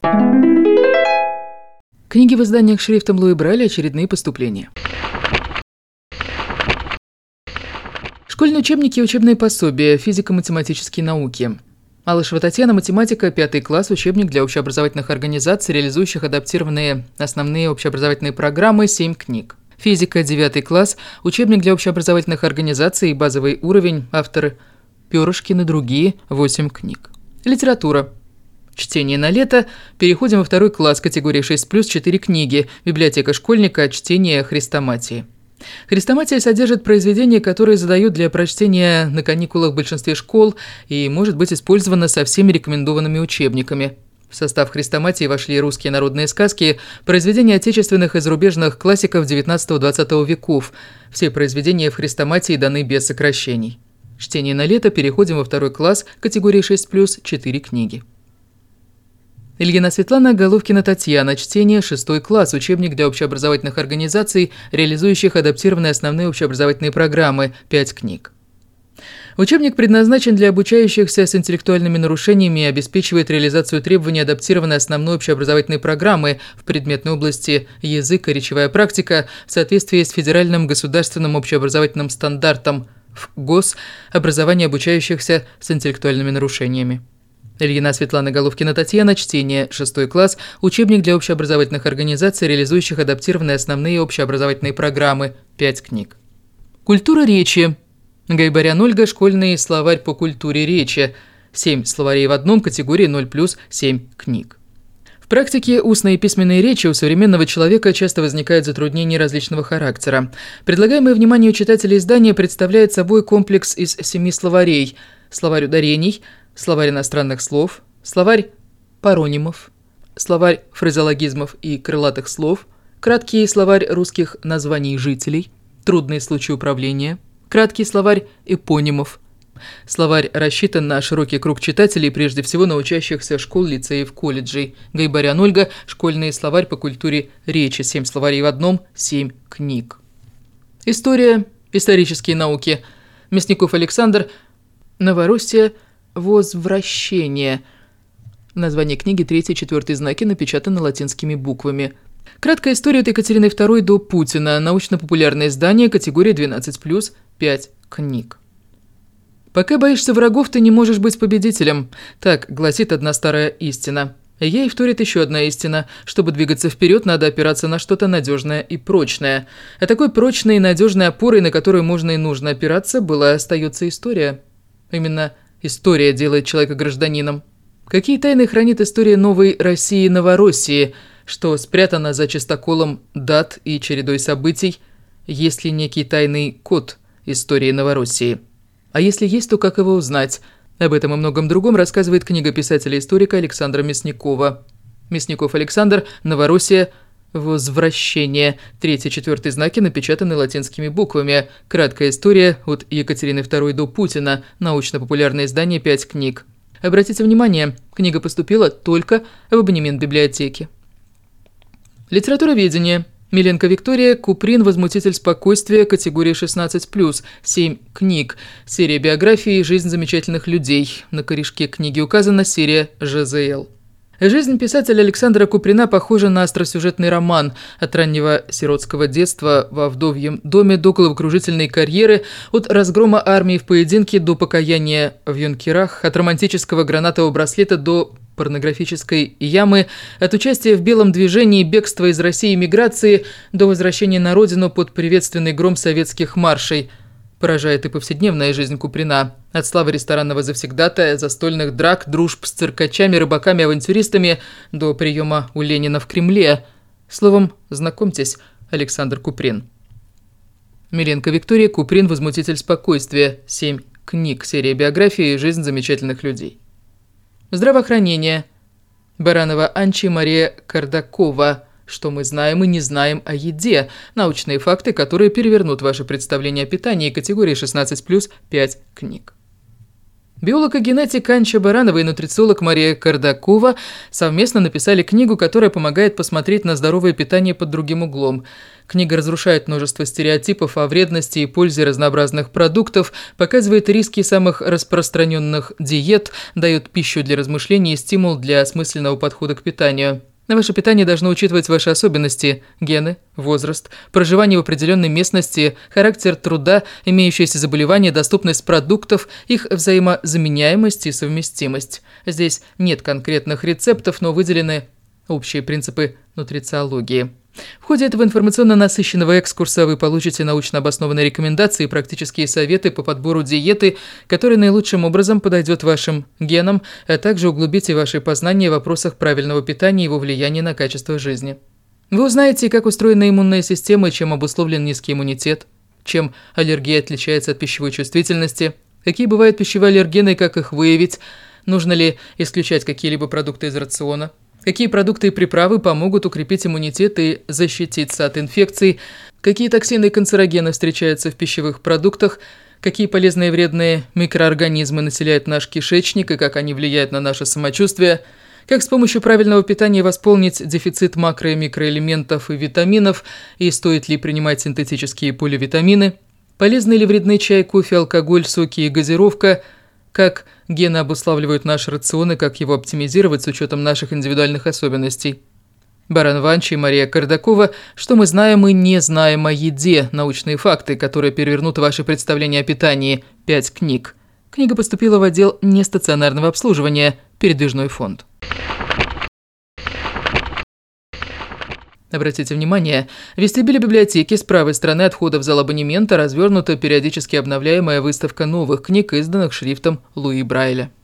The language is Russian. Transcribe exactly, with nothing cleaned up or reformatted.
Книги в изданиях шрифтом Луи Брайля, очередные поступления. Школьные учебники и учебные пособия, физико-математические науки. Малышева Татьяна, математика, пятый класс, учебник для общеобразовательных организаций, реализующих адаптированные основные общеобразовательные программы, семь книг. Физика, девятый класс, учебник для общеобразовательных организаций, базовый уровень, авторы Пёрышкин и другие, восемь книг. Литература. Чтение на лето. Переходим во второй класс, категории шесть плюс, четыре книги. Библиотека школьника, чтение хрестоматии. Хрестоматия содержит произведения, которые задают для прочтения на каникулах в большинстве школ и может быть использована со всеми рекомендованными учебниками. В состав хрестоматии вошли русские народные сказки, произведения отечественных и зарубежных классиков девятнадцатого-двадцатого веков. Все произведения в хрестоматии даны без сокращений. Чтение на лето. Переходим во второй класс, категории шесть плюс, четыре книги. Ильина Светлана, Головкина Татьяна, чтение, шестой класс, учебник для общеобразовательных организаций, реализующих адаптированные основные общеобразовательные программы, пять книг. Учебник предназначен для обучающихся с интеллектуальными нарушениями и обеспечивает реализацию требований адаптированной основной общеобразовательной программы в предметной области язык и речевая практика в соответствии с федеральным государственным общеобразовательным стандартом ФГОС образование обучающихся с интеллектуальными нарушениями. Ильина Светлана, Головкина Татьяна, чтение, шестой класс, учебник для общеобразовательных организаций, реализующих адаптированные основные общеобразовательные программы, пять книг. Культура речи. Гайбарян Ольга, школьный словарь по культуре речи, семь словарей в одном, категории ноль плюс, семь книг. В практике устной и письменной речи у современного человека часто возникают затруднения различного характера. Предлагаемое вниманию читателей издание представляет собой комплекс из семи словарей: словарь ударений, словарь иностранных слов, словарь паронимов, словарь фразеологизмов и крылатых слов, краткий словарь русских названий жителей, трудные случаи управления, краткий словарь эпонимов. Словарь рассчитан на широкий круг читателей, прежде всего на учащихся школ, лицеев, колледжей. Гайбарян Ольга, школьный словарь по культуре речи, семь словарей в одном, семь книг. История, исторические науки. Мясников Александр, Новороссия, Возвращение. Название книги, третий и четвертый знаки напечатаны латинскими буквами. Краткая история от Екатерины второй до Путина. Научно-популярное издание, категория двенадцать плюс, пять книг. «Пока боишься врагов, ты не можешь быть победителем». Так гласит одна старая истина. Ей вторит еще одна истина. Чтобы двигаться вперед, надо опираться на что-то надежное и прочное. А такой прочной и надежной опорой, на которую можно и нужно опираться, была и остается история. Именно история делает человека гражданином. Какие тайны хранит история новой России и Новороссии, что спрятано за чистоколом дат и чередой событий? Есть ли некий тайный код истории Новороссии? А если есть, то как его узнать? Об этом и многом другом рассказывает книга писателя-историка Александра Мясникова. Мясников Александр, Новороссия, Возвращение. Третий и четвертый знаки напечатаны латинскими буквами. Краткая история от Екатерины второй до Путина. Научно-популярное издание, пять книг. Обратите внимание, книга поступила только в абонемент библиотеки. Литературоведение. Миленко Виктория, Куприн, возмутитель спокойствия, категория шестнадцать плюс, семь книг. Серия биографии «Жизнь замечательных людей». На корешке книги указана серия ЖЗЛ. Жизнь писателя Александра Куприна похожа на остросюжетный роман. От раннего сиротского детства во вдовьем доме до головокружительной карьеры, от разгрома армии в поединке до покаяния в юнкерах, от романтического гранатового браслета до порнографической ямы, от участия в белом движении, бегства из России и миграции до возвращения на родину под приветственный гром советских маршей. Поражает и повседневная жизнь Куприна. От славы ресторанного завсегдатая, застольных драк, дружб с циркачами, рыбаками, авантюристами до приема у Ленина в Кремле. Словом, знакомьтесь, Александр Куприн. Миленко Виктория, Куприн, возмутитель спокойствия. Семь книг. Серия биографии «Жизнь замечательных людей». Здравоохранение. Баранова Анчи, Мария Кардакова. Что мы знаем и не знаем о еде. Научные факты, которые перевернут ваше представление о питании. Категории шестнадцать плюс, пять книг. Биолог и генетик Анча Баранова и нутрициолог Мария Кардакова совместно написали книгу, которая помогает посмотреть на здоровое питание под другим углом. Книга разрушает множество стереотипов о вредности и пользе разнообразных продуктов, показывает риски самых распространенных диет, дает пищу для размышлений и стимул для осмысленного подхода к питанию. Ваше питание должно учитывать ваши особенности – гены, возраст, проживание в определенной местности, характер труда, имеющиеся заболевания, доступность продуктов, их взаимозаменяемость и совместимость. Здесь нет конкретных рецептов, но выделены общие принципы нутрициологии. В ходе этого информационно насыщенного экскурса вы получите научно обоснованные рекомендации и практические советы по подбору диеты, которая наилучшим образом подойдет вашим генам, а также углубите ваши познания в вопросах правильного питания и его влияния на качество жизни. Вы узнаете, как устроена иммунная система и чем обусловлен низкий иммунитет, чем аллергия отличается от пищевой чувствительности, какие бывают пищевые аллергены и как их выявить, нужно ли исключать какие-либо продукты из рациона, какие продукты и приправы помогут укрепить иммунитет и защититься от инфекций, какие токсины и канцерогены встречаются в пищевых продуктах, какие полезные и вредные микроорганизмы населяют наш кишечник и как они влияют на наше самочувствие, как с помощью правильного питания восполнить дефицит макро- и микроэлементов и витаминов, и стоит ли принимать синтетические поливитамины, полезны ли вредны чай, кофе, алкоголь, соки и газировка, как гены обуславливают наш рацион и как его оптимизировать с учетом наших индивидуальных особенностей. Баранова Анча и Мария Кардакова «Что мы знаем и не знаем о еде. Научные факты, которые перевернут ваши представления о питании. Пять книг». Книга поступила в отдел нестационарного обслуживания «Передвижной фонд». Обратите внимание, в вестибюле библиотеки с правой стороны от входа в зал абонемента развернута периодически обновляемая выставка новых книг, изданных шрифтом Луи Брайля.